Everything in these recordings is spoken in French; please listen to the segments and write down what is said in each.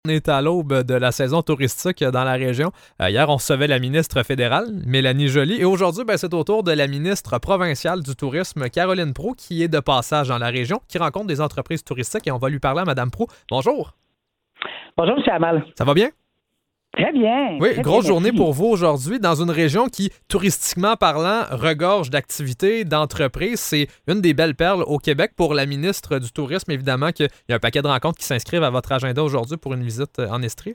On est à l'aube de la saison touristique dans la région. Hier, on recevait la ministre fédérale, Mélanie Joly, et aujourd'hui, c'est au tour de la ministre provinciale du tourisme, Caroline Proulx, qui est de passage dans la région, qui rencontre des entreprises touristiques, et on va lui parler à Mme Proulx. Bonjour. Bonjour, M. Hamal. Ça va bien? Très bien. Oui, très grosse bien, journée merci. pour vous aujourd'hui dans une région qui, touristiquement parlant, regorge d'activités, d'entreprises. C'est une des belles perles au Québec pour la ministre du Tourisme, évidemment, qu'il y a un paquet de rencontres qui s'inscrivent à votre agenda aujourd'hui pour une visite en Estrie.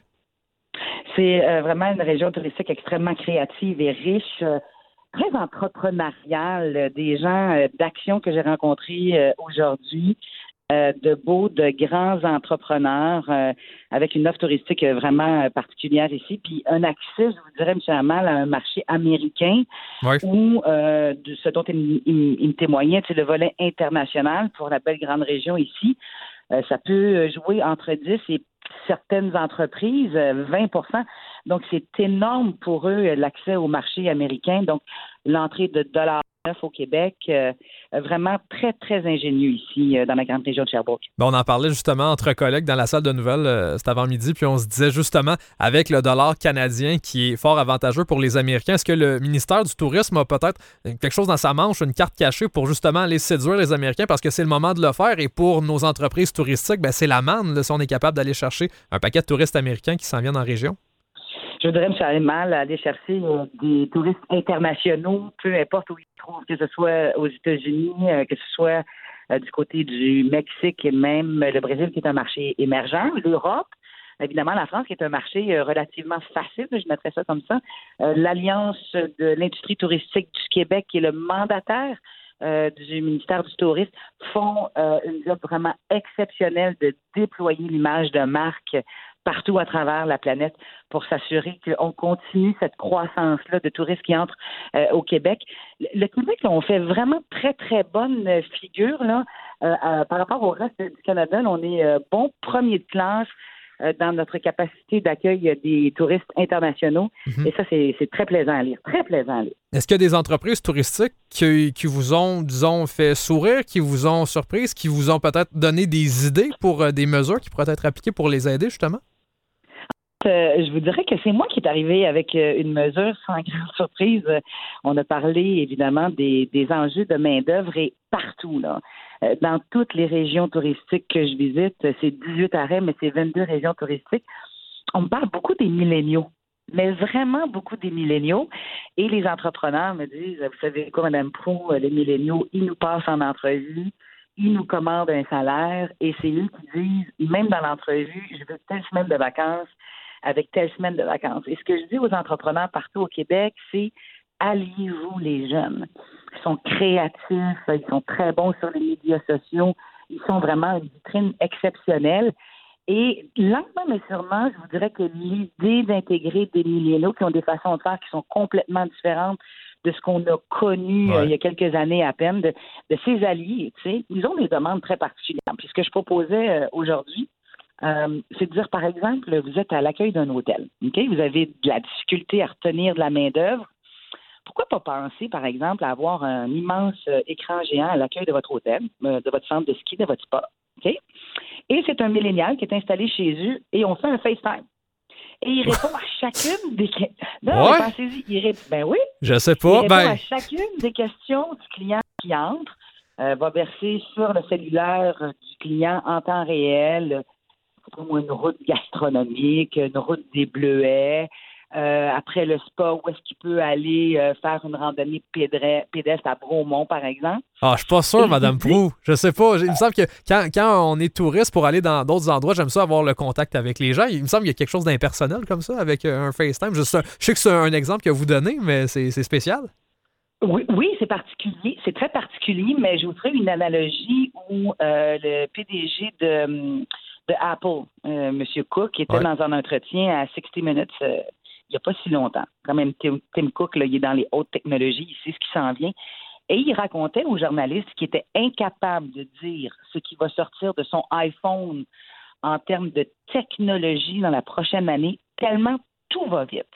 C'est vraiment une région touristique extrêmement créative et riche, très entrepreneuriale. Des gens d'action que j'ai rencontrés aujourd'hui, de beaux, de grands entrepreneurs avec une offre touristique vraiment particulière ici. Puis un accès, je vous dirais, M. Hamal, à un marché américain Oui. où, de ce dont il me témoignait, c'est le volet international pour la belle grande région ici. Ça peut jouer entre 10 et certaines entreprises, 20. Donc, c'est énorme pour eux, l'accès au marché américain. Donc, l'entrée de $9 au Québec, vraiment très, très ingénieux ici, dans la grande région de Sherbrooke. On en parlait justement entre collègues dans la salle de nouvelles cet avant-midi, puis on se disait justement, avec le dollar canadien qui est fort avantageux pour les Américains, est-ce que le ministère du Tourisme a peut-être quelque chose dans sa manche, une carte cachée pour justement aller séduire les Américains parce que c'est le moment de le faire et pour nos entreprises touristiques, c'est la manne là, si on est capable d'aller chercher un paquet de touristes américains qui s'en viennent en région? Je voudrais, M. Mal, aller chercher des touristes internationaux, peu importe où ils se trouvent, que ce soit aux États-Unis, que ce soit du côté du Mexique et même le Brésil, qui est un marché émergent, l'Europe, évidemment la France, qui est un marché relativement facile, je mettrais ça comme ça, l'Alliance de l'industrie touristique du Québec, qui est le mandataire du ministère du Tourisme, font une job vraiment exceptionnelle de déployer l'image de marque partout à travers la planète pour s'assurer qu'on continue cette croissance-là de touristes qui entrent au Québec. Le Québec, là, on fait vraiment très, très bonne figure là, par rapport au reste du Canada. Là, on est bon premier de classe dans notre capacité d'accueil des touristes internationaux. Mhm. Et ça, c'est très plaisant à lire. Très plaisant à lire. Est-ce qu'il y a des entreprises touristiques qui vous ont, disons, fait sourire, qui vous ont surprise, qui vous ont peut-être donné des idées pour des mesures qui pourraient être appliquées pour les aider, justement? Je vous dirais que c'est moi qui est arrivé avec une mesure sans grande surprise. On a parlé évidemment des enjeux de main-d'œuvre et partout, là. Dans toutes les régions touristiques que je visite, c'est 18 arrêts, mais c'est 22 régions touristiques. On me parle beaucoup des milléniaux, mais vraiment beaucoup des milléniaux. Et les entrepreneurs me disent, vous savez quoi, Mme Proulx, les milléniaux, ils nous passent en entrevue. Ils nous commandent un salaire et c'est eux qui disent, même dans l'entrevue, je veux telle semaine de vacances avec telle semaine de vacances. Et ce que je dis aux entrepreneurs partout au Québec, c'est alliez-vous les jeunes. Ils sont créatifs, ils sont très bons sur les médias sociaux, ils sont vraiment une vitrine exceptionnelle. Et lentement mais sûrement, je vous dirais que l'idée d'intégrer des milléniaux qui ont des façons de faire qui sont complètement différentes de ce qu'on a connu il y a quelques années à peine, de ces alliés, tu sais, ils ont des demandes très particulières. Puis ce que je proposais aujourd'hui, c'est de dire, par exemple, vous êtes à l'accueil d'un hôtel, OK? Vous avez de la difficulté à retenir de la main-d'œuvre. Pourquoi pas penser, par exemple, à avoir un immense écran géant à l'accueil de votre hôtel, de votre centre de ski, de votre spa, OK? Et c'est un millénial qui est installé chez eux et on fait un FaceTime. Et il répond à chacune des questions. Non, mais pensez-y. Ben oui. Je sais Il pas. répond à chacune des questions du client qui entre, va verser sur le cellulaire du client en temps réel une route gastronomique, une route des Bleuets. Après le spa, où est-ce qu'il peut aller faire une randonnée pédestre à Bromont, par exemple? Je suis pas sûr, Mme Proulx. Je sais pas. Il me semble que quand on est touriste pour aller dans d'autres endroits, j'aime ça avoir le contact avec les gens. Il me semble qu'il y a quelque chose d'impersonnel comme ça avec un FaceTime. Je sais que c'est un exemple que vous donnez, mais c'est spécial. Oui, c'est particulier. C'est très particulier, mais je vous ferai une analogie où le PDG de Apple, M. Cook, qui était dans un entretien à 60 Minutes il n'y a pas si longtemps. Quand même, Tim Cook, là, il est dans les hautes technologies, il sait ce qui s'en vient. Et il racontait aux journalistes qu'il était incapable de dire ce qui va sortir de son iPhone en termes de technologie dans la prochaine année, tellement tout va vite.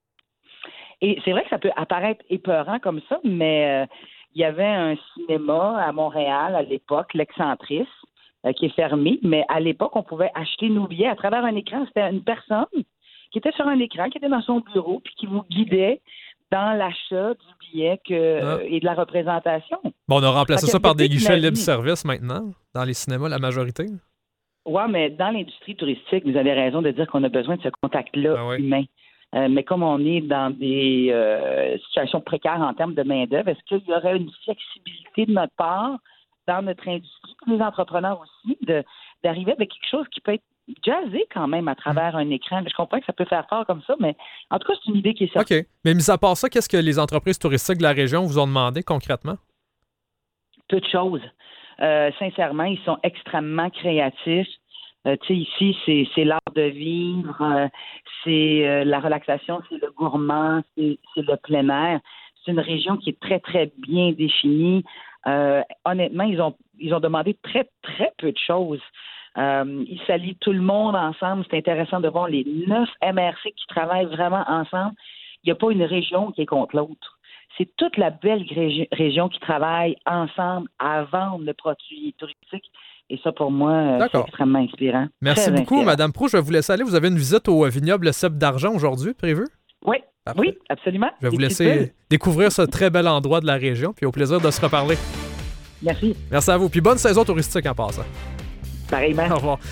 Et c'est vrai que ça peut apparaître épeurant comme ça, mais il y avait un cinéma à Montréal à l'époque, l'Excentrice, qui est fermé, mais à l'époque, on pouvait acheter nos billets à travers un écran. C'était une personne qui était sur un écran, qui était dans son bureau, puis qui vous guidait dans l'achat du billet et de la représentation. Bon, on a remplacé ça par des guichets libre libre-service maintenant, dans les cinémas, la majorité. Oui, mais dans l'industrie touristique, vous avez raison de dire qu'on a besoin de ce contact-là humain. Mais comme on est dans des situations précaires en termes de main-d'œuvre, est-ce qu'il y aurait une flexibilité de notre part, dans notre industrie, pour les entrepreneurs aussi, d'arriver avec quelque chose qui peut être jazzé quand même à travers un écran? Je comprends que ça peut faire peur comme ça, mais en tout cas, c'est une idée qui est sortie. OK. Mais mis à part ça, qu'est-ce que les entreprises touristiques de la région vous ont demandé concrètement? Peu de choses. Sincèrement, ils sont extrêmement créatifs. Tu sais, ici, c'est l'art de vivre, c'est la relaxation, c'est le gourmand, c'est le plein air. C'est une région qui est très, très bien définie. Honnêtement, ils ont demandé très, très peu de choses. Ils s'allient tout le monde ensemble. C'est intéressant de voir les 9 MRC qui travaillent vraiment ensemble. Il n'y a pas une région qui est contre l'autre. C'est toute la belle région qui travaille ensemble à vendre le produit touristique. Et ça, pour moi, c'est extrêmement inspirant. Merci beaucoup, Mme Proulx. Je vais vous laisser aller. Vous avez une visite au vignoble Cep d'Argent aujourd'hui prévue? Oui. Parfait. Oui, absolument. Je vais vous laisser découvrir ce très bel endroit de la région, puis au plaisir de se reparler. Merci. Merci à vous. Puis bonne saison touristique en passant. Pareillement. Au revoir.